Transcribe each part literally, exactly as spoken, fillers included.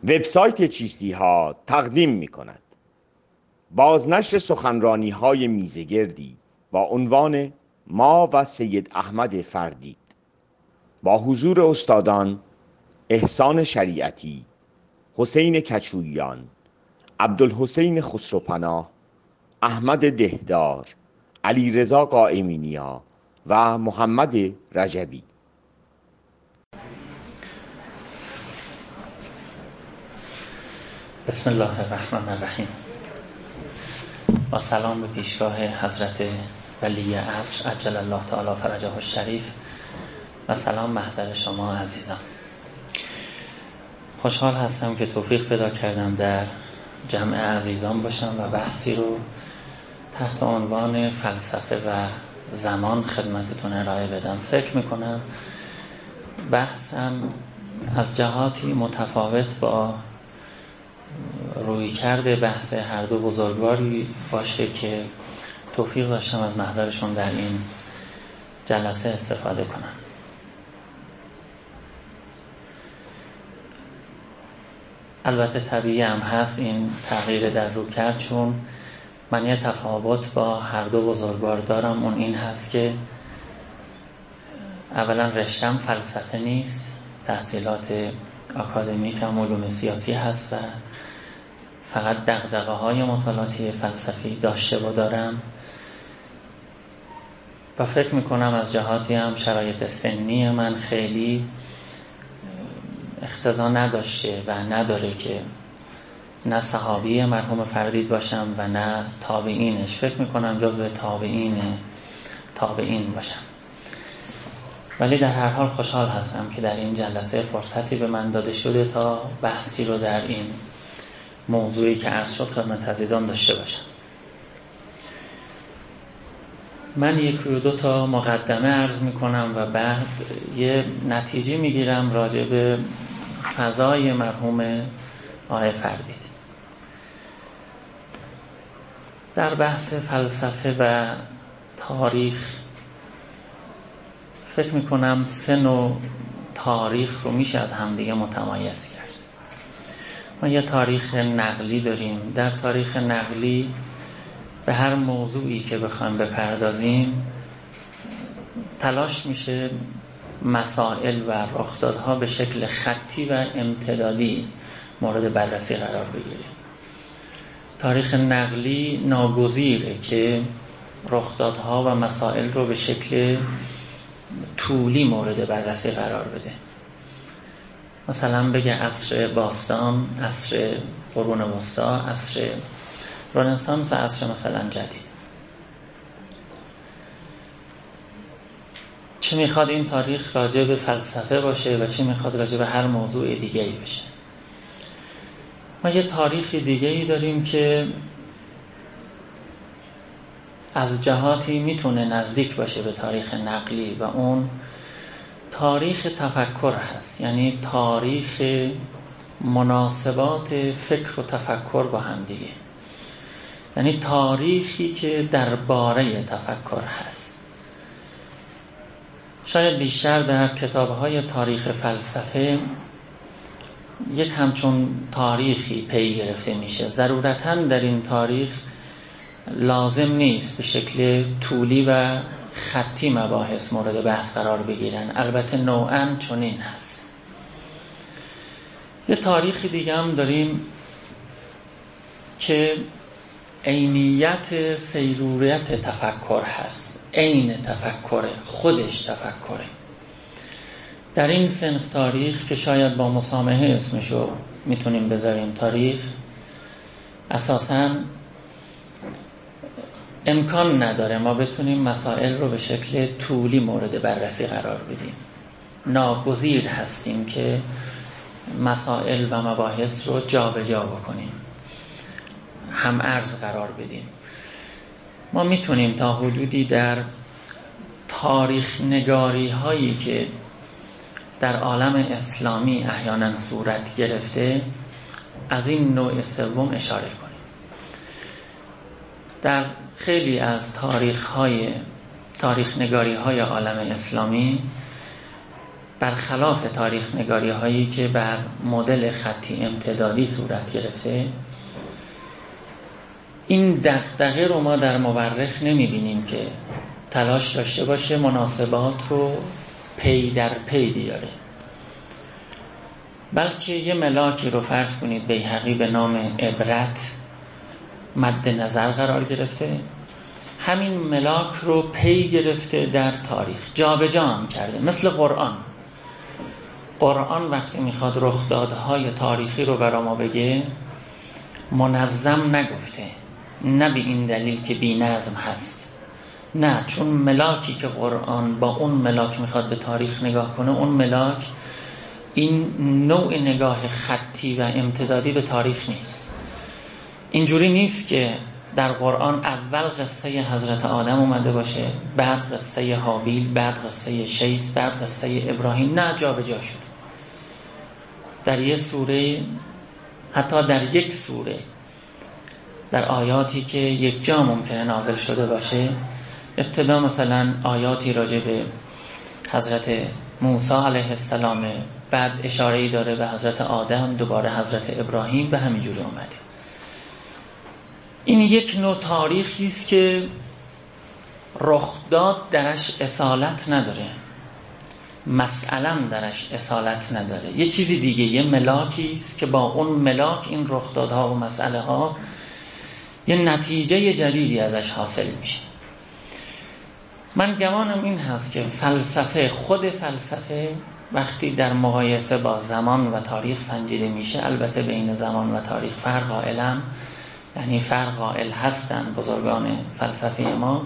وبسایت چیستی ها تقدیم می کند بازنشر سخنرانی های میزگردی با عنوان ما و سید احمد فردید با حضور استادان احسان شریعتی، حسین کچویان، عبدالحسین خسروپناه، احمد دهدار، علیرضا قائمینیا و محمد رجبی. بسم الله الرحمن الرحیم. با سلام به پیشگاه حضرت ولی عصر عجل الله تعالی فرجه الشریف و سلام محضر شما عزیزان. خوشحال هستم که توفیق پیدا کردم در جمع عزیزان باشم و بحثی رو تحت عنوان فلسفه و زمان خدمتتون ارائه بدم. فکر میکنم بحثم از جهاتی متفاوت با روی کرده بحث هر دو بزرگواری باشه که توفیق داشتم از محضرشون در این جلسه استفاده کنم. البته طبیعی هم هست این تغییر در روی کرد، چون من یه تفاوت با هر دو بزرگوار دارم. اون این هست که اولا رشتم فلسفه نیست، تحصیلات آکادمیکم علوم سیاسی هست و فقط دغدغه های مطالعاتی فلسفی داشته و دارم و فکر میکنم از جهاتی هم شرایط سنی من خیلی اقتضا نداشته و نداره که نه صحابی مرحوم فردید باشم و نه تابعینش. فکر میکنم جزو تابعین تابعین باشم، ولی در هر حال خوشحال هستم که در این جلسه فرصتی به من داده شده تا بحثی رو در این موضوعی که عرض شد خدمت عزیزان داشته باشم. من یک و دو تا مقدمه عرض میکنم و بعد یه نتیجه میگیرم راجع به فضای مرحوم آقای فردید. در بحث فلسفه و تاریخ فکر میکنم سه نوع تاریخ رو میشه از همدیگه متمایز کرد. ما یه تاریخ نقلی داریم. در تاریخ نقلی به هر موضوعی که بخوایم بپردازیم تلاش میشه مسائل و رخدادها به شکل خطی و امتدادی مورد بررسی قرار بگیره. تاریخ نقلی ناگزیره که رخدادها و مسائل رو به شکل طولی مورد بررسی قرار بده. مثلا بگه عصر باستان، عصر قرون وسطی، عصر رنسانس و عصر مثلا جدید. چی میخواد این تاریخ راجع به فلسفه باشه و چی میخواد راجع به هر موضوع دیگه‌ای بشه. ما یه تاریخ دیگه‌ای داریم که از جهاتی میتونه نزدیک باشه به تاریخ نقلی و اون تاریخ تفکر هست، یعنی تاریخ مناسبات فکر و تفکر با هم دیگه، یعنی تاریخی که درباره تفکر هست. شاید بیشتر در کتاب‌های تاریخ فلسفه یک همچون تاریخی پی گرفته میشه. ضرورتاً در این تاریخ لازم نیست به شکل طولی و خطی مباحث مورد بحث قرار بگیرن، البته نوعاً چنین هست. یه تاریخی دیگه هم داریم که عینیت سیروریت تفکر هست، عین تفکره، خودش تفکره. در این صنف تاریخ که شاید با مسامحه اسمشو میتونیم بذاریم تاریخ، اساساً امکان نداره ما بتونیم مسائل رو به شکل طولی مورد بررسی قرار بدیم. ناگزیر هستیم که مسائل و مباحث رو جا به جا بکنیم، هم عرض قرار بدیم. ما میتونیم تا حدودی در تاریخ نگاری هایی که در عالم اسلامی احیانا صورت گرفته از این نوع سوم اشاره کنیم. در خیلی از تاریخ های تاریخ نگاری های عالم اسلامی برخلاف تاریخ نگاری هایی که بر مدل خطی امتدادی صورت گرفته، این دغدغه رو ما در مورخ نمیبینیم که تلاش داشته باشه مناسبات رو پی در پی بیاره، بلکه یه ملاکی رو فرض کنید بیهقی به نام عبرت مد نظر قرار گرفته، همین ملاک رو پی گرفته در تاریخ جا به جا هم کرده. مثل قرآن قرآن وقتی میخواد رخدادهای تاریخی رو برای ما بگه منظم نگفته، نه به این دلیل که بی نظم هست، نه، چون ملاکی که قرآن با اون ملاک میخواد به تاریخ نگاه کنه، اون ملاک این نوع نگاه خطی و امتدادی به تاریخ نیست. اینجوری نیست که در قرآن اول قصه حضرت آدم اومده باشه، بعد قصه هابیل، بعد قصه شیث، بعد قصه ابراهیم. نه، جا به جا شد. در یک سوره، حتی در یک سوره، در آیاتی که یک جا ممکنه نازل شده باشه، ابتدا مثلا آیاتی راجع به حضرت موسی علیه السلام، بعد اشاره‌ای داره به حضرت آدم، دوباره حضرت ابراهیم، به همین جوری اومده. این یک نوع تاریخی است که رخداد درش اصالت نداره، مسئله‌ام درش اصالت نداره، یه چیزی دیگه، یه ملاکی است که با اون ملاک این رخدادها و مسئله ها یه نتیجه جدیدی ازش حاصل میشه. من گمانم این هست که فلسفه، خود فلسفه وقتی در مقایسه با زمان و تاریخ سنجیده میشه، البته بین زمان و تاریخ فرق قائلم، یعنی فرق قائل هستن بزرگان فلسفه ما،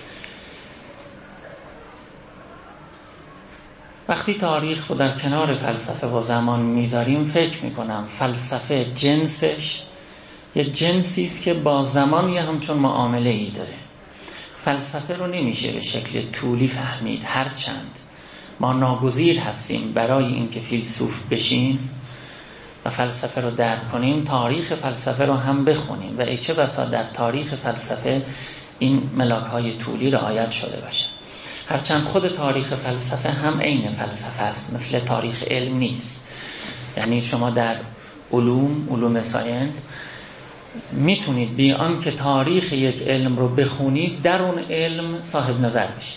وقتی تاریخ رو در کنار فلسفه و زمان میذاریم، فکر میکنم فلسفه جنسش یه جنسی است که با زمان یه همچون معامله ای داره. فلسفه رو نمیشه به شکل طولی فهمید، هرچند ما ناگزیر هستیم برای اینکه فیلسوف بشیم و فلسفه رو درک کنیم، تاریخ فلسفه رو هم بخونیم و ای چه بسا در تاریخ فلسفه این ملاک‌های طولی رعایت شده باشه. هرچند خود تاریخ فلسفه هم عین فلسفه است، مثل تاریخ علم نیست. یعنی شما در علوم، علوم ساینس، میتونید بی آنکه تاریخ یک علم رو بخونید در اون علم صاحب نظر بشید.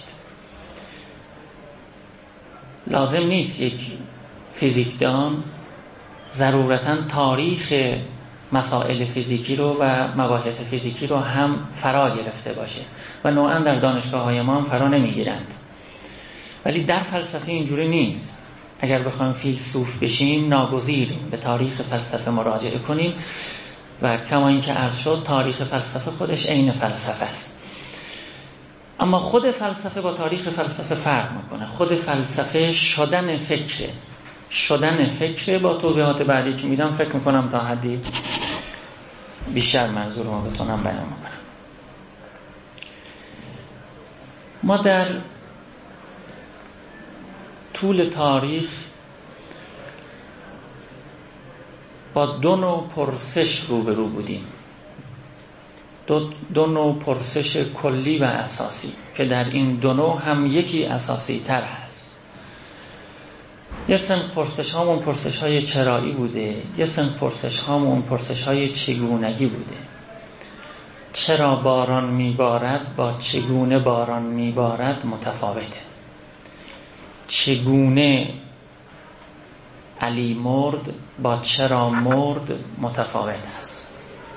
لازم نیست یک فیزیکدان ضرورتاً تاریخ مسائل فیزیکی رو و مباحث فیزیکی رو هم فرا گرفته باشه و نوعاً در دانشگاه های ما هم فرا نمیگیرند. ولی در فلسفه اینجوری نیست. اگر بخوایم فیلسوف بشیم، ناگزیریم به تاریخ فلسفه مراجعه کنیم و کما اینکه عرض شد تاریخ فلسفه خودش عین فلسفه است. اما خود فلسفه با تاریخ فلسفه فرق میکنه. خود فلسفه شدن فکره، شدن فکره با توضیحات بعدی که میدم فکر میکنم تا حدی بیشتر منظور ما بتونم بیان کنم. ما در طول تاریخ با دو نوع پرسش روبرو بودیم، دو, دو نوع پرسش کلی و اساسی که در این دو نوع هم یکی اساسی تر هست. یه سن پرسش هامون پرسش های چرایی بوده، یه سن پرسش هامون پرسش های چگونگی بوده. چرا باران میبارد با چگونه باران میبارد متفاوته. چگونه علی مرد با چرا مرد متفاوت است.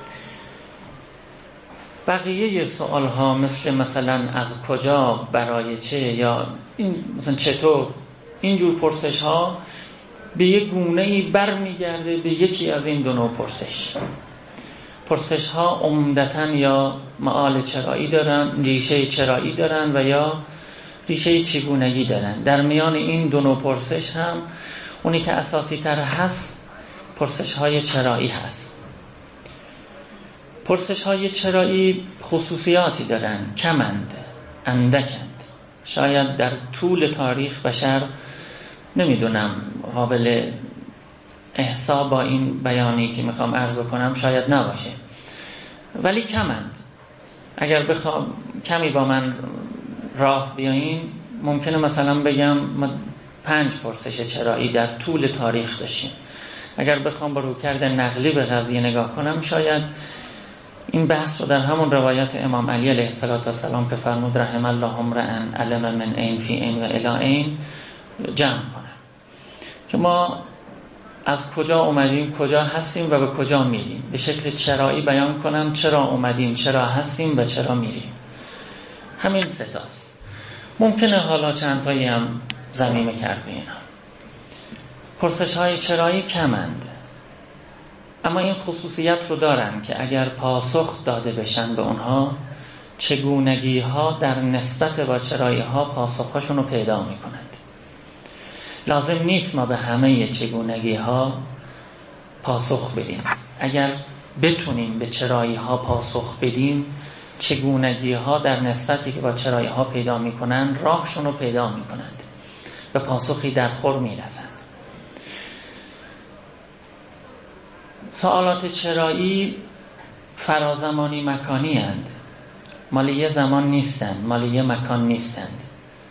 بقیه سوال ها مثل مثلا از کجا، برای چه، یا این مثلا چطور، اینجور پرسش ها به یک گونه‌ای برمیگرده به یکی از این دو نوع پرسش. پرسش ها عمدتاً یا معال چرایی دارن، ریشه چرایی دارن و یا ریشه چگونگی دارن. در میان این دو نوع پرسش هم اونی که اساسی تر هست پرسش های چرایی هست. پرسش های چرایی خصوصیاتی دارن، کمند، اندکند. شاید در طول تاریخ بشر، نمیدونم، قابل احصا با این بیانی که میخوام عرض کنم شاید نباشه، ولی کمند. اگر بخوام کمی با من راه بیایین، ممکنه مثلا بگم پنج پرسش چرایی در طول تاریخ داشتیم. اگر بخوام با رویکرد نقلی به قضیه نگاه کنم، شاید این بحث رو در همون روایت امام علی علیه السلام که فرمود رحم الله امرأ علم من عین فی عین و الی عین جمع کنم که ما از کجا اومدیم، کجا هستیم و به کجا میریم. به شکل چرایی بیان کنم چرا اومدیم، چرا هستیم و چرا میریم. همین سه تاست. ممکنه حالا چند تایی هم ضمیمه کرد به اینا. پرسش های چرایی کمند، اما این خصوصیت رو دارن که اگر پاسخ داده بشن به اونها، چگونگی ها در نسبت با چرایی ها پاسخشون رو پیدا می کنند. لازم نیست ما به همه چگونگی ها پاسخ بدیم. اگر بتونیم به چرایی ها پاسخ بدیم، چگونگی ها در نسبتی که با چرایی ها پیدا می کنند راهشون رو پیدا می کنند، به پاسخی در خور می رسند. سوالات چرایی فرازمانی مکانی اند، مال یه زمان نیستند، مال یه مکان نیستند.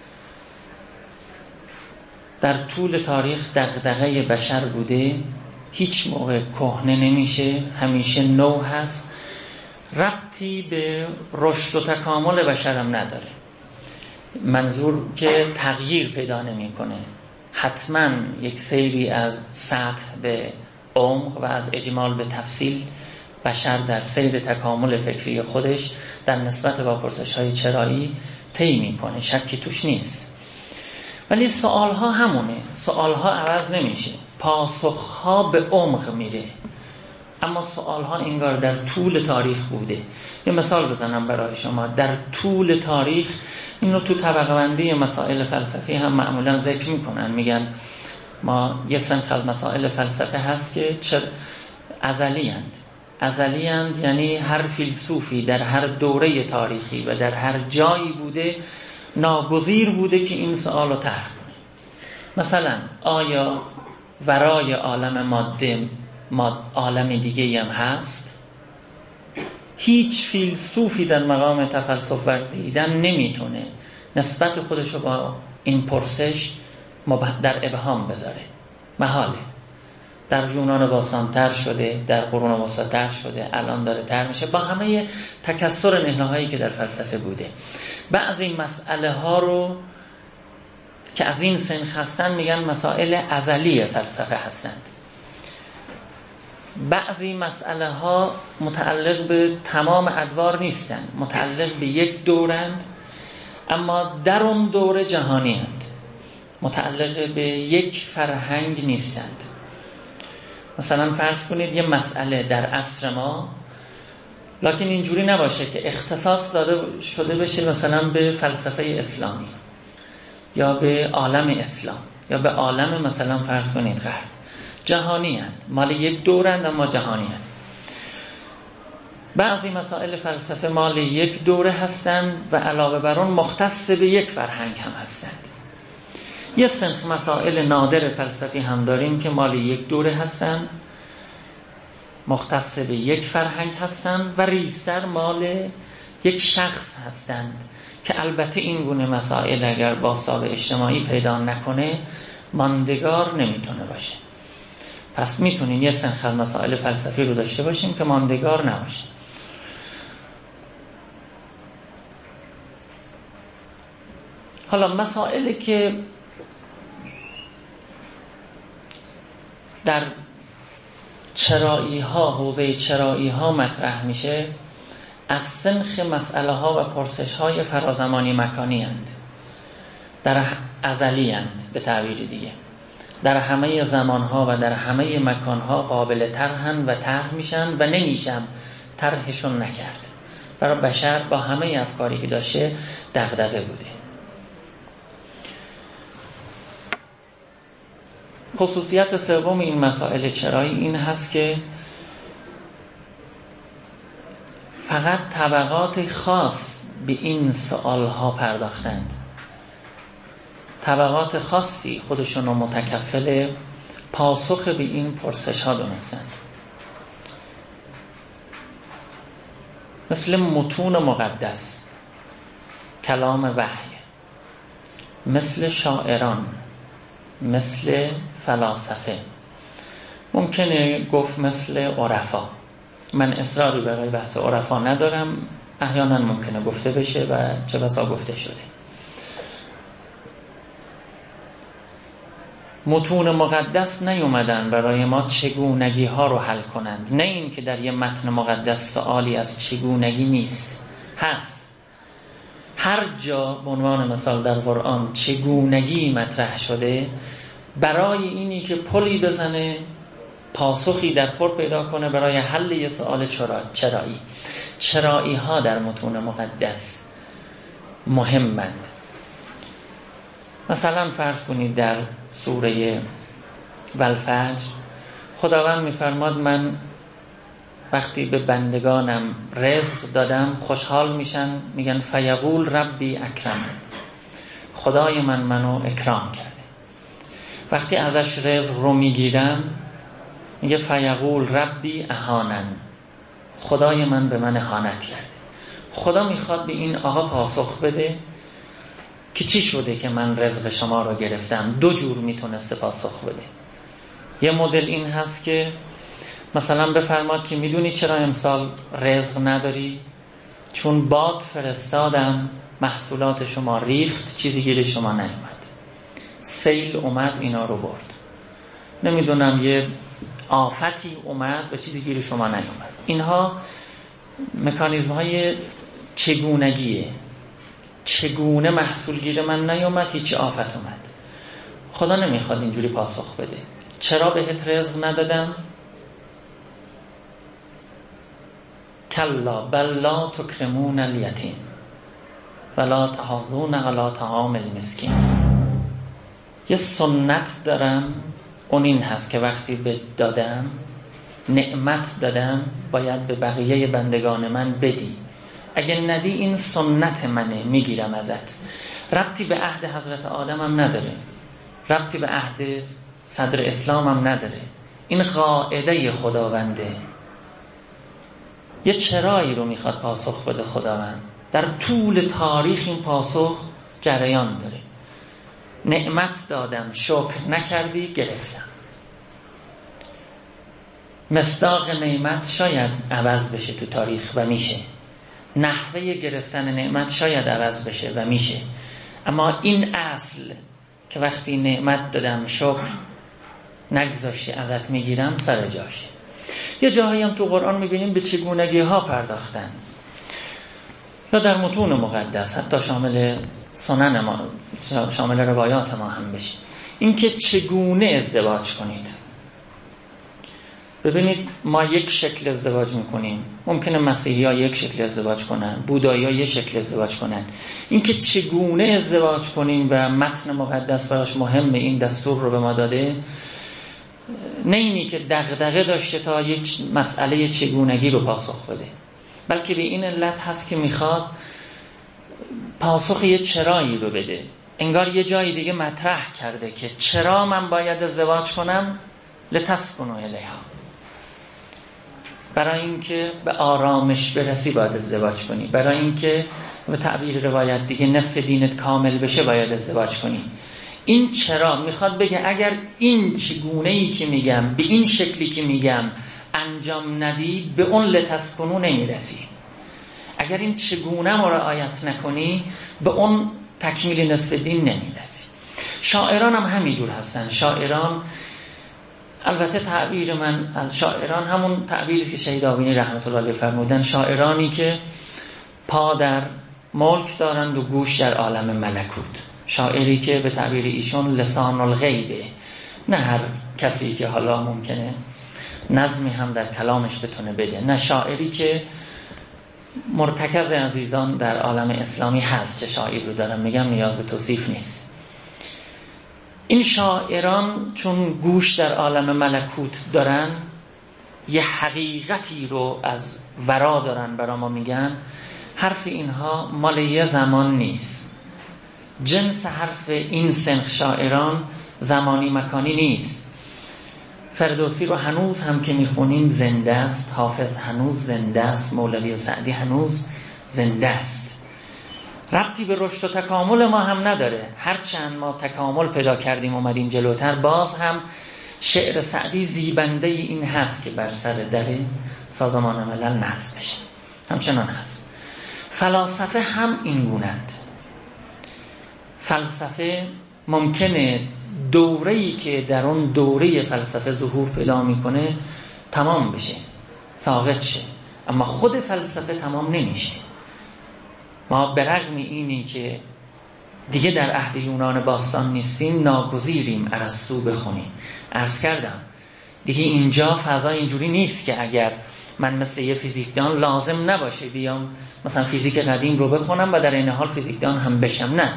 در طول تاریخ دغدغه بشر بوده، هیچ موقع کهنه نمیشه، همیشه نو هست، ربطی به رشد و تکامل بشر هم نداره. منظور که تغییر پیدا نمیکنه، حتما یک سیری از سطح به عمق و از اجمال به تفصیل بشر در سیر تکامل فکری خودش در نسبت با پرسش‌های چرایی طی میکنه، شکی توش نیست. ولی سوالها همونه، سوالها عوض نمیشه، پاسخها به عمق میره، اما سوالها انگار در طول تاریخ بوده. یه مثال بزنم برای شما. در طول تاریخ اینو تو طبقه بندی مسائل فلسفی هم معمولا ذکر میکنن، میگن ما یه سنخ از مسائل فلسفه هست که چه ازلی اند. ازلی اند یعنی هر فیلسوفی در هر دوره تاریخی و در هر جایی بوده، ناگزیر بوده که این سوال رو طرح کنه. مثلا آیا ورای عالم ماده ماد عالم دیگه هم هست؟ هیچ فیلسوفی در مقام تفلسف ورزیدن نمیتونه نسبت خودش رو با این پرسش در ابهام بذاره، محاله. در یونان باستان تر شده، در قرون وسطا تر شده، الان داره تر میشه، با همه تکثر نهلهایی که در فلسفه بوده. بعضی این مسئله ها رو که از این سنخ هستن میگن مسائل ازلی فلسفه هستند. بعضی مسئله ها متعلق به تمام ادوار نیستند، متعلق به یک دورند، اما در اون دوره جهانی هستند، متعلق به یک فرهنگ نیستند. مثلا فرض کنید یه مسئله در عصر ما، لکن اینجوری نباشه که اختصاص داده شده بشه مثلا به فلسفه اسلامی یا به عالم اسلام یا به عالم مثلا فرض کنید غرب. جهانی هستند، مال یک دورند اما جهانی هستند. بعضی مسائل فلسفه مال یک دوره هستند و علاوه بر اون مختص به یک فرهنگ هم هستند. یه سنخ مسائل نادر فلسفی هم داریم که مال یک دوره هستند، مختص به یک فرهنگ هستند و ریزتر مال یک شخص هستند که البته این گونه مسائل اگر بازتاب اجتماعی پیدا نکنه ماندگار نمیتونه باشه. پس میتونیم یه سنخ مسائل فلسفی رو داشته باشیم که ماندگار نباشه. حالا مسائلی که در چرایی ها، حوزه چرایی ها مطرح میشه، از سنخ مسئله ها و پرسش های فرازمانی مکانی اند، در ازلی اند به تعبیر دیگه، در همه زمان ها و در همه مکان ها قابل طرحن و طرح میشن و نمیشن طرحشون نکرد. برای بشر با همه افکاری که داشته دغدغه بوده. خصوصیت سوم این مسائل چرایی این هست که فقط طبقات خاص به این سوالها پرداختند، طبقات خاصی خودشون رو متکفل پاسخ به این پرسش ها دونستند، مثل متون مقدس، کلام وحی، مثل شاعران، مثل فلاسفه، ممکنه گفت مثل عرفا. من اصراری برای بحث عرفا ندارم، احیانا ممکنه گفته بشه و چه بسا گفته شده. متون مقدس نیومدن برای ما چگونگی ها رو حل کنند، نه این که در یه متن مقدس سوالی از چگونگی نیست، هست. هر جا به عنوان مثال در قرآن چگونگی مطرح شده، برای اینی که پلی بزنه، پاسخی در خور پیدا کنه برای حل یه سوال چرایی. چرایی ها در متون مقدس مهمند. مثلا فرض کنید در سوره والفجر خداوند میفرماد من وقتی به بندگانم رزق دادم خوشحال میشن، میگن فیقول ربی اکرم، خدای من منو اکرام کرده. وقتی ازش رزق رو میگیرم میگه فیقول ربی اهانن، خدای من به من اهانت کرده. خدا میخواد به این آقا پاسخ بده که چی شده که من رزق شما رو گرفتم. دو جور میتونسته پاسخ بده. یه مدل این هست که مثلا بفرماد که میدونی چرا امسال رزق نداری؟ چون باد فرستادم محصولات شما ریخت، چیزی گیر شما نیومد، سیل اومد اینا رو برد، نمیدونم یه آفتی اومد و چیزی گیر شما نیومد. اینها مکانیزم های چگونگیه. چگونه محصول گیر من نیومد، هیچ آفت اومد. خدا نمیخواد اینجوری پاسخ بده. چرا بهت رزق ندادم؟ کلا بل لا تکرمون الیتیم ولا تحاضون علی طعام المسکین. یه سنت دارم، اون این هست که وقتی به دادم، نعمت دادم، باید به بقیه بندگان من بدی. اگه ندی این سنت منه، میگیرم ازت. ربطی به عهد حضرت آدم هم نداره، ربطی به عهد صدر اسلام هم نداره. این قاعده خداونده. یه چرایی رو میخواد پاسخ بده خداوند. در طول تاریخ این پاسخ جریان داره. نعمت دادم، شکر نکردی، گرفتم. مصداق نعمت شاید عوض بشه تو تاریخ و میشه، نحوه گرفتن نعمت شاید عوض بشه و میشه، اما این اصل که وقتی نعمت دادم شکر نگذاشتی ازت میگیرم سر جاشه. یه جاهایی هم تو قرآن میبینیم به چگونگی ها پرداختن، یا در متون مقدس، حتی شامل سنن ما، شامل روایات ما هم بشه. این که چگونه ازدواج کنید. ببینید ما یک شکل ازدواج میکنیم، ممکنه مسیحی ها یک شکل ازدواج کنن، بودایی ها یک شکل ازدواج کنن. این که چگونه ازدواج کنیم و متن مقدس براش مهمه، این دستور رو به ما داده. نه اینی که دغدغه داشته تا یک مسئله چگونگی رو پاسخ بده، بلکه به این علت هست که میخواد پاسخ یه چرایی رو بده. انگار یه جای دیگه مطرح کرده که چرا من باید ازدواج کنم، لتسکنوا الیها، برای اینکه به آرامش برسی باید ازدواج کنی، برای اینکه به تعبیر روایت دیگه نصف دینت کامل بشه باید ازدواج کنی. این چرا میخواد بگه اگر این چگونه‌ای که میگم، به این شکلی که میگم انجام ندی، به اون لتسکنوا نمیرسی. اگر این چگونه رو رعایت نکنی، به اون تکمیل نصف دین نمیرسی. شاعران هم همینجور هستن. شاعران، البته تعبیر من از شاعران همون تعبیری که شهید آوینی رحمت الله علیه فرمودن، شاعرانی که پا در ملک دارند و گوش در عالم ملکوت. شاعری که به تعبیر ایشون لسان الغیبه، نه هر کسی که حالا ممکنه نظمی هم در کلامش بتونه بده، نه شاعری که مرتکز عزیزان در عالم اسلامی هست. چه شاعر رو دارم میگم، نیاز به توصیف نیست. این شاعران چون گوش در عالم ملکوت دارن، یه حقیقتی رو از ورا دارن برا ما میگن. حرف اینها مال یه زمان نیست. جنس حرف این سنخ شاعران زمانی مکانی نیست. فردوسی رو هنوز هم که میخونیم زنده است، حافظ هنوز زنده است، مولوی و سعدی هنوز زنده است. ربطی به رشد و تکامل ما هم نداره. هرچند ما تکامل پیدا کردیم اومدیم جلوتر، باز هم شعر سعدی زیبنده این هست که بر سر در سازمان ملل نصب بشه، همچنان هست. فلاسفه هم این گونه‌اند. فلسفه ممکنه دوره‌ای که در اون دوره فلسفه ظهور پیدا میکنه تمام بشه، ساقط شه، اما خود فلسفه تمام نمیشه. ما به رغم اینی که دیگه در عهد یونان باستان نیستیم، ناگزیریم ارسطو بخونیم. عرض کردم دیگه اینجا فضا اینجوری نیست که اگر من مثل یه فیزیکدان لازم نباشه بیام مثلا فیزیک قدیم رو بخونم و در این حال فیزیکدان هم بشم. نه،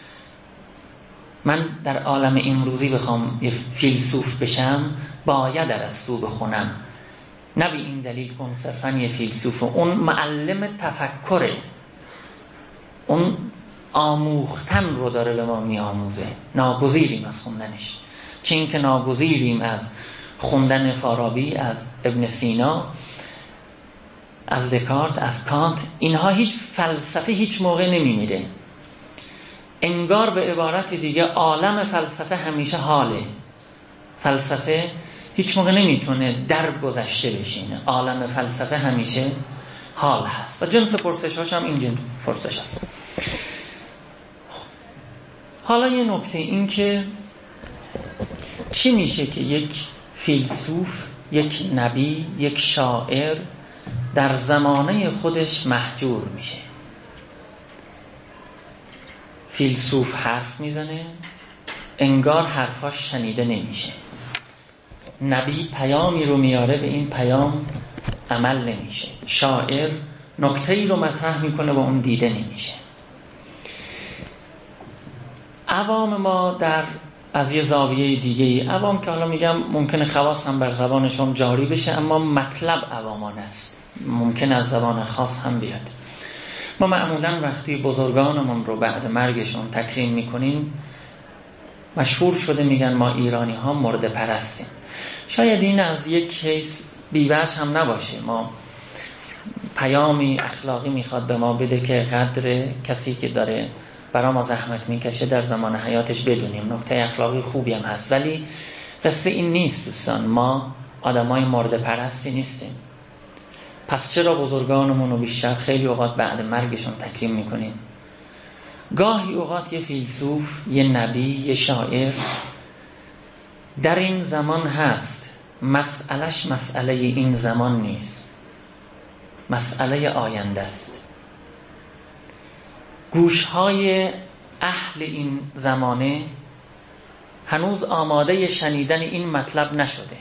من در عالم امروزی بخوام یه فیلسوف بشم باید ارسطو بخونم. نه به این دلیل کن صرفا یه فیلسوف، اون معلم تفکره، اون آموختن رو داره به ما می آموزه. ناگزیریم از خوندنش، چه این که ناگزیریم از خوندن فارابی، از ابن سینا، از دکارت، از کانت. اینها هیچ فلسفه هیچ موقع نمی میره. انگار به عبارت دیگه عالم فلسفه همیشه حاله. فلسفه هیچ موقع نمیتونه در گذشته بشینه. عالم فلسفه همیشه حال هست و جنس پرسش هاش هم این جنس پرسش هست. حالا یه نکته این که چی میشه که یک فیلسوف، یک نبی، یک شاعر در زمانه خودش محجور میشه؟ فیلسوف حرف میزنه، انگار حرفاش شنیده نمیشه. نبی پیامی رو میاره، به این پیام عمل نمیشه. شاعر نکته‌ای رو مطرح میکنه و اون دیده نمیشه. عوام ما در از یه زاویه دیگه، عوام که حالا میگم ممکنه خواص هم بر زبانشون جاری بشه، اما مطلب عوامان است، ممکن از زبان خاص هم بیاد. ما معمولا وقتی بزرگانمون رو بعد مرگشون تکریم میکنیم، مشهور شده میگن ما ایرانی ها مرده پرستیم. شاید این از یک کیس بی‌وجه هم نباشه. ما پیامی اخلاقی میخواد به ما بده که قدر کسی که داره برای ما زحمت میکشه در زمان حیاتش بدونیم. نکته اخلاقی خوبی هم هست، ولی قصه این نیست دوستان. ما آدمای مرده پرستی نیستیم. پس چرا بزرگانمون رو بیشتر خیلی اوقات بعد مرگشون تکریم میکنیم؟ گاهی اوقات یه فیلسوف، یه نبی، یه شاعر در این زمان هست، مسئلهش مسئله این زمان نیست، مسئله آینده است. گوشهای اهل این زمانه هنوز آماده شنیدن این مطلب نشده.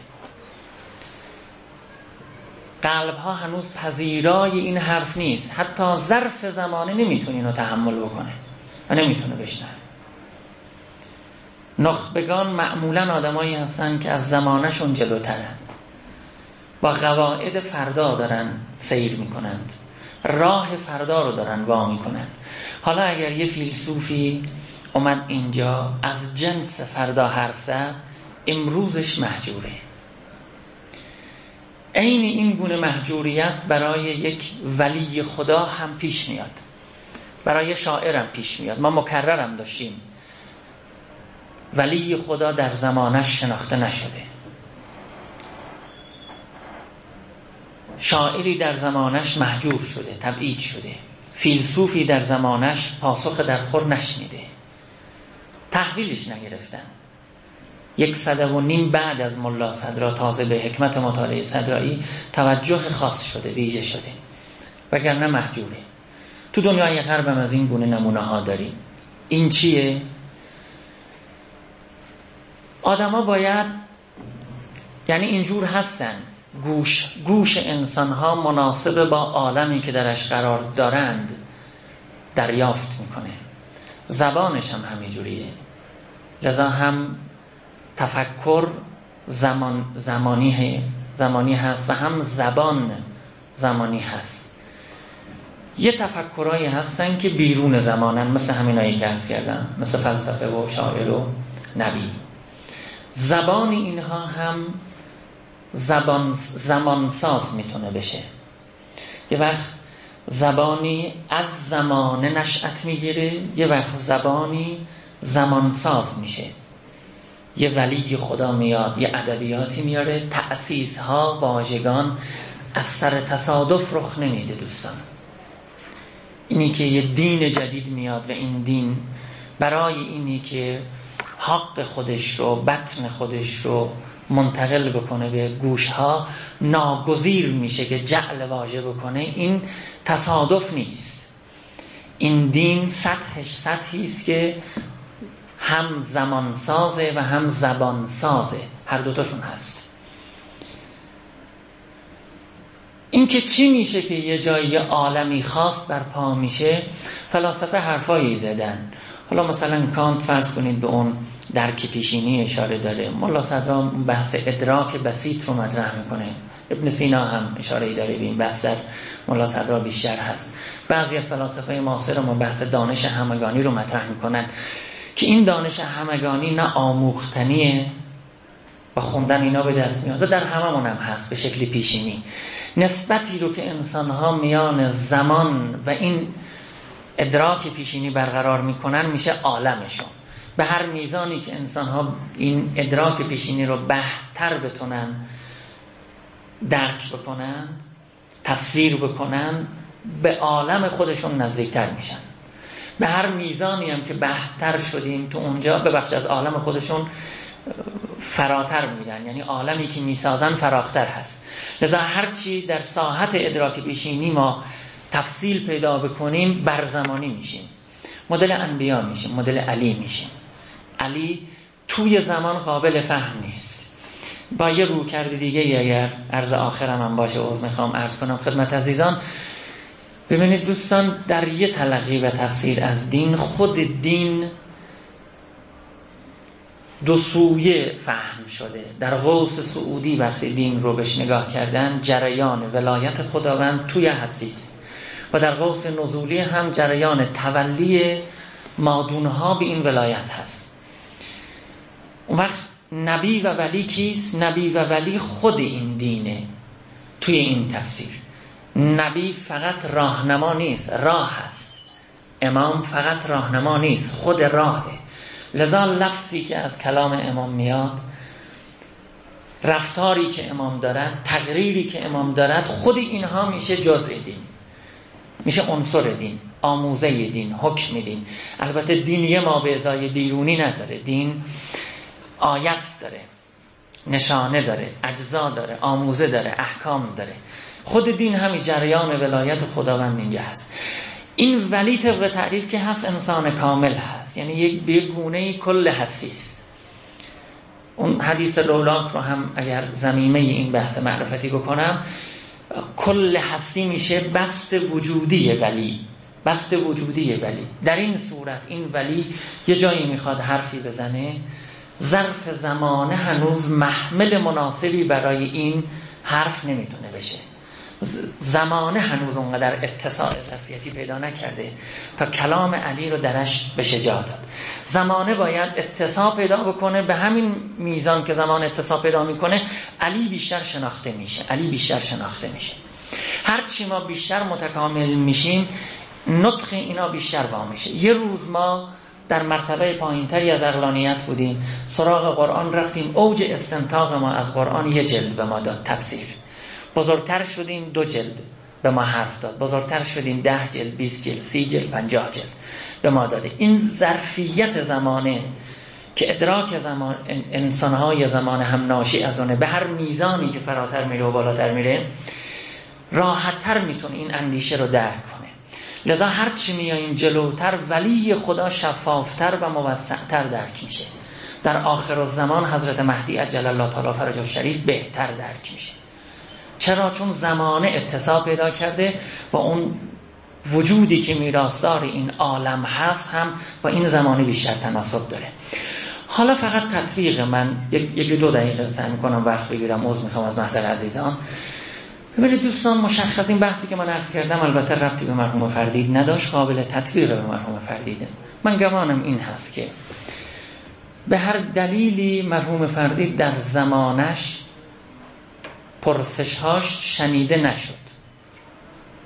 قلبها هنوز پذیرای این حرف نیست. حتی ظرف زمانه نمیتونه اینو تحمل بکنه و نمیتونه بشنوه. نخبگان معمولا آدمایی هستن که از زمانشون جلوترن، با قواعد فردا دارن سیر میکنند، راه فردا رو دارن وا میکنن. حالا اگر یه فیلسوفی اومد اینجا از جنس فردا حرف زد، امروزش محجوره. عین این گونه محجوریت برای یک ولی خدا هم پیش میاد، برای شاعرم پیش میاد. ما مکررم داشتیم ولی خدا در زمانش شناخته نشده، شاعری در زمانش محجور شده، تبعید شده، فیلسوفی در زمانش پاسخ در خور نشنیده، تحویلش نگرفتن. یک صده و نیم بعد از ملا صدرا تازه به حکمت مطالعه صدرایی توجه خاص شده، ویژه شده، وگرنه محجوره. تو دنیای غرب هم از این گونه نمونه ها داریم. این چیه؟ آدم ها باید، یعنی اینجور هستن، گوش گوش انسان ها مناسب با عالمی که درش قرار دارند دریافت میکنه. زبانش هم همینجوریه. لذا هم تفکر زمان زمانی زمانی هست و هم زبان زمانی هست. یه تفکرایی هستن که بیرون زمانن، مثل همینایی که عرض کردم، مثل فلسفه و شاعر و نبی. زبان اینها هم زبان زمانساز میتونه بشه. یه وقت زبانی از زمانه نشأت میگیره، یه وقت زبانی زمانساز میشه. یه ولی خدا میاد یه ادبیاتی میاره، تأسیس ها واژگان از سر تصادف رخ نمیده دوستان. اینی که یه دین جدید میاد و این دین برای اینی که حق خودش رو، بطن خودش رو منتقل بکنه به گوشها، ناگزیر میشه که جعل واژه بکنه. این تصادف نیست. این دین سطحش سطحی است که هم زمان سازه و هم زبان سازه، هر دوتاشون هست. این که چی میشه که یه جایی عالمی خاص برپا میشه، فلاسفه حرفایی زدن. حالا مثلا کانت فرض کنید به اون درک پیشینی اشاره داره، ملا صدرا بحث ادراک بسیط رو مطرح میکنه، ابن سینا هم اشاره داره به این بحث، در ملا صدرا بیشتر هست. بعضی از فلاسفه معاصر ما بحث دانش همگانی رو مطرح میکنن که این دانش همگانی نه آموختنیه و خوندن اینا به دست میاد و در هممون هم هست به شکل پیشینی. نسبتی رو که انسان‌ها میان زمان و این ادراک پیشینی برقرار میکنن میشه عالمشون. به هر میزانی که انسان‌ها این ادراک پیشینی رو بهتر بتونن درک بکنن، تصویر بکنن، به عالم خودشون نزدیکتر میشن. به هر میزانی هم که بهتر شدیم تو اونجا به بخش از عالم خودشون فراتر میرن، یعنی عالمی که میسازن فراختر هست. لذا هرچی در ساحت ادراک پیشینی ما تفصیل پیدا بکنیم برزمانی میشیم، مدل انبیا میشیم، مدل علی میشیم. علی توی زمان قابل فهم نیست. با یه روکرد دیگه اگر عرض آخرم هم باشه عذر میخوام عرض کنم خدمت عزیزان. ببینید دوستان، در یه تلقی و تفسیر از دین، خود دین دو سویه فهم شده. در غوث سعودی وقتی دین رو بهش نگاه کردن، جریان ولایت خداوند توی هستی است و در غوث نزولی هم جریان تولی مادونها به این ولایت هست. اون وقت نبی و ولی کیست؟ نبی و ولی خود این دینه. توی این تفسیر نبی فقط راهنما نیست، راه هست. امام فقط راهنما نیست، خود راهه. لذا لفظی که از کلام امام میاد، رفتاری که امام دارد، تقریری که امام دارد، خود اینها میشه جزء دین، میشه عنصر دین، آموزه دین، حکم دین. البته دین یه ما به ازای بیرونی نداره. دین آیت داره، نشانه داره، اجزا داره، آموزه داره، احکام داره. خود دین همین جریان ولایت خداوند اینجا هست. این ولی طبق تعریف که هست انسان کامل هست، یعنی یک بیگونه کل هستی است. اون حدیث لولاک رو هم اگر ضمیمه این بحث معرفتی بکنم، کل هستی میشه بست وجودی ولی، بست وجودی ولی. در این صورت این ولی یه جایی میخواد حرفی بزنه، ظرف زمانه هنوز محمل مناسبی برای این حرف نمیتونه بشه. زمانه هنوز اونقدر اتساع ظرفیتی پیدا نکرده تا کلام علی رو درش بشه جا داد. زمانه باید اتساع پیدا بکنه، به همین میزان که زمان اتساع پیدا میکنه علی بیشتر شناخته میشه، علی بیشتر شناخته میشه. هرچی ما بیشتر متکامل میشیم نطق اینا بیشتر وا میشه. یه روز ما در مرتبه پایینتری از عقلانیت بودیم، سراغ قرآن رفتیم، اوج استنتاق ما از قرآن یه جلد به ما داد تفسیر. بزرگتر شدیم دو جلد به ما حرف داد، بزرگتر شدیم ده جلد، بیست جلد، سی جلد، پنجاه جلد به ما داده. این ظرفیت زمانه که ادراک زمان انسانهای زمان هم ناشی از اونه، به هر میزانی که فراتر میره و بالاتر میره راحتتر میتونه این اندیشه رو درک کنه. لذا هرچی میاییم جلوتر ولی خدا شفافتر و موسعتر درک میشه. در آخر الزمان حضرت مهدی عجل الله تعالی فرجه الشریف بهتر درک میشه. چرا؟ چون زمانه اتساع پیدا کرده و اون وجودی که میراثدار این عالم هست هم با این زمانه بیشتر تناسب داره. حالا فقط تطبیق من یکی دو دقیقه سعی میکنم وقت بگیرم، عذر میخوام از محضر عزیزان. ببینید دوستان، مشخص این بحثی که من عرض کردم البته ربطی به مرحوم فردید نداشت، قابل تطبیق به مرحوم فردیده. من گمانم این هست که به هر دلیلی مرحوم فردید در زمانش پرسش‌هاش شنیده نشد.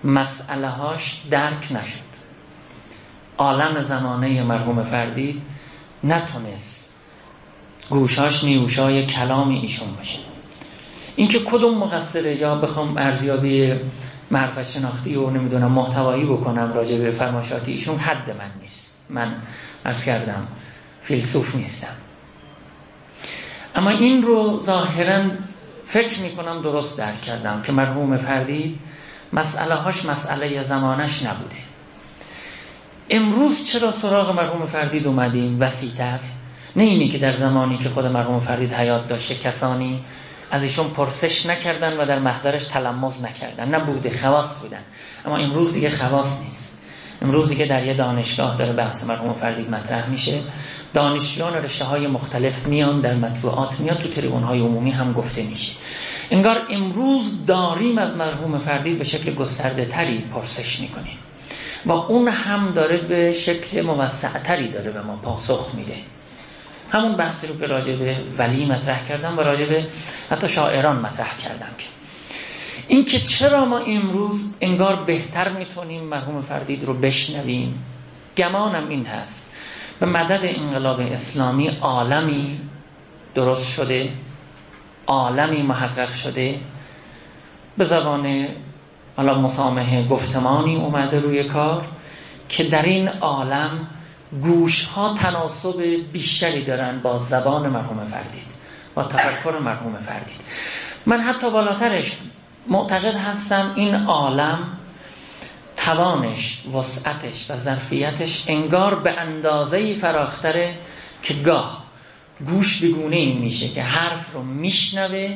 مسئله هاش درک نشد. عالم زمانه مرحوم فردید نتونست گوشاش نیوشای کلام ایشون باشه. اینکه کدوم مقصره، یا بخوام ارزیابی معرفت شناختی و نمیدونم محتوایی بکنم راجع به فرمایشات ایشون، حد من نیست. من عرض کردم فیلسوف نیستم، اما این رو ظاهراً فکر میکنم درست درک کردم که مرحوم فردید مسئله هاش مسئله زمانش نبوده. امروز چرا سراغ مرحوم فردید اومدیم وسیع‌تر؟ نه اینی که در زمانی که خود مرحوم فردید حیات داشته کسانی از ایشون پرسش نکردن و در محضرش تلمذ نکردن، نبوده، خواص بودن. اما امروز دیگه خواص نیست. امروز دیگه در یه دانشگاه داره بحث مرحوم فردید مطرح میشه، دانشجویان رشته های مختلف میان، در مطبوعات میان، تو تریبون های عمومی هم گفته میشه. انگار امروز داریم از مرحوم فردید به شکل گسترده تری پرسش میکنیم و اون هم داره به شکل موسع تری داره به ما پاسخ میده. همون بحثی رو که راجع به ولی مطرح کردم و راجع به حتی شاعران مطرح کردم که این که چرا ما امروز انگار بهتر میتونیم مرحوم فردید رو بشنویم. گمانم این هست به مدد انقلاب اسلامی عالمی درست شده، عالمی محقق شده، به زبان حالا مسامحه گفتمانی اومده روی کار که در این عالم گوش ها تناسب بیشتری دارن با زبان مرحوم فردید، با تفکر مرحوم فردید. من حتی بالاترش معتقد هستم این عالم توانش، وسعتش و ظرفیتش انگار به اندازه‌ای فراختره که گاه گوش بگونه این میشه که حرف رو میشنوه،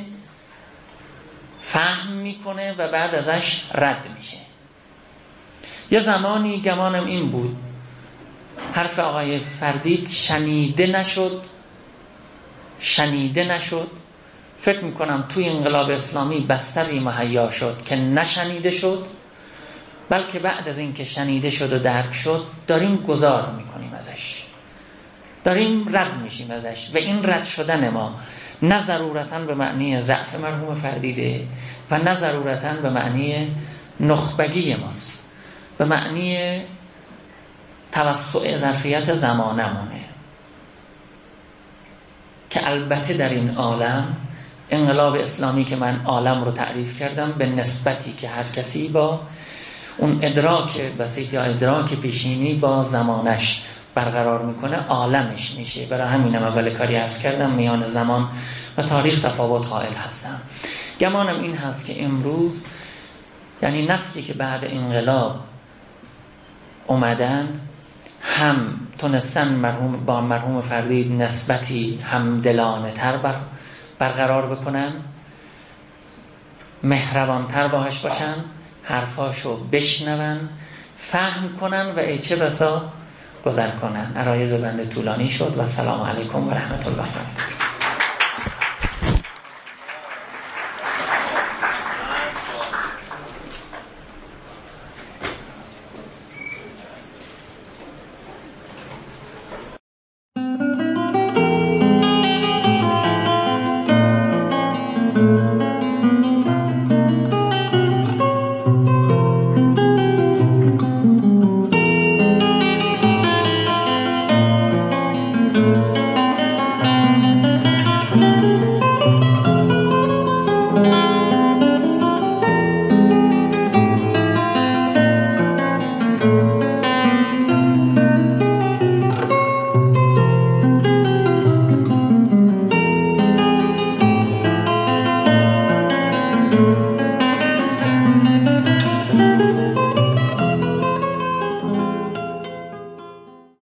فهم میکنه و بعد ازش رد میشه. یه زمانی گمانم این بود حرف آقای فردید شنیده نشد شنیده نشد فکر میکنم توی انقلاب اسلامی بستری مهیا شد که نشنیده شد، بلکه بعد از این که شنیده شد و درک شد داریم گذار میکنیم ازش، داریم رد میشیم ازش. و این رد شدن ما نه ضرورتاً به معنی ضعف مرحوم فردیده و نه ضرورتاً به معنی نخبگی ماست، به معنی توسع ظرفیت زمانمونه که البته در این عالم انقلاب اسلامی که من عالم رو تعریف کردم به نسبتی که هر کسی با اون ادراک بسیط یا ادراک پیشینی با زمانش برقرار میکنه عالمش میشه. برای همینم اول کاری عرض کردم میان زمان و تاریخ تفاوت قائل هستم. گمانم این هست که امروز یعنی نسلی که بعد انقلاب اومدند هم تونستن مرحوم با مرحوم فردید نسبتی همدلانه تر بر برقرار بکنن، مهربان تر باهاش باشن، حرفاشو بشنون، فهم کنن و ای چه بسا گذر کنن. عرایض بنده طولانی شد و السلام علیکم و رحمت الله.